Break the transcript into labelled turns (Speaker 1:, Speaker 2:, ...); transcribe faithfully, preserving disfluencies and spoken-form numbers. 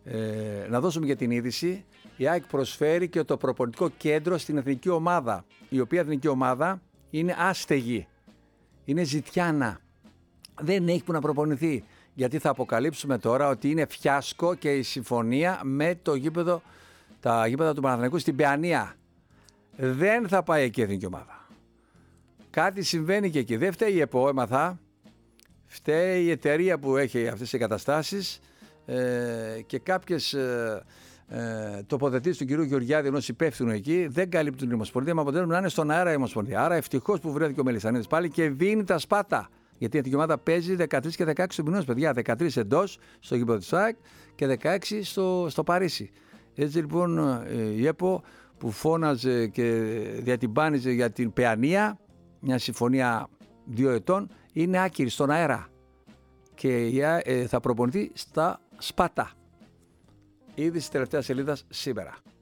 Speaker 1: Ε, να δώσουμε για την είδηση. Η ΑΕΚ προσφέρει και το προπονητικό κέντρο στην εθνική ομάδα, η οποία εθνική ομάδα είναι άστεγη, είναι ζητιάνα, δεν έχει που να προπονηθεί, γιατί θα αποκαλύψουμε τώρα ότι είναι φιάσκο και η συμφωνία με το γήπεδο, τα γήπεδα του Παναθηναϊκού στην Παιανία. Δεν θα πάει εκεί η εθνική ομάδα. Κάτι συμβαίνει και εκεί. Δεν φταίει η ΕΠΟ, έμαθα. Φταίει η εταιρεία που έχει αυτές τις εγκαταστάσεις ε, και κάποιες ε, ε, τοποθετήσεις του κυρίου Γεωργιάδη, ενός υπεύθυνου εκεί, δεν καλύπτουν την Ομοσπονδία, μα αποτελούν να είναι στον αέρα η Ομοσπονδία. Άρα ευτυχώς που βρέθηκε ο Μελισσανίδης πάλι και δίνει τα σπάτα. Γιατί η εθνική ομάδα παίζει δεκατρείς και δεκαέξι του μηνός, παιδιά. δεκατρείς εντός στο γήπεδο της ΑΕΚ και δεκαέξι στο, στο Παρίσι. Έτσι λοιπόν η ΕΠΟ που φώναζε και διατυμπάνιζε για την Παιανία, μια συμφωνία δύο ετών, είναι άκυρη στον αέρα και θα προπονηθεί στα σπάτα. Είδηση τελευταία σελίδας σήμερα.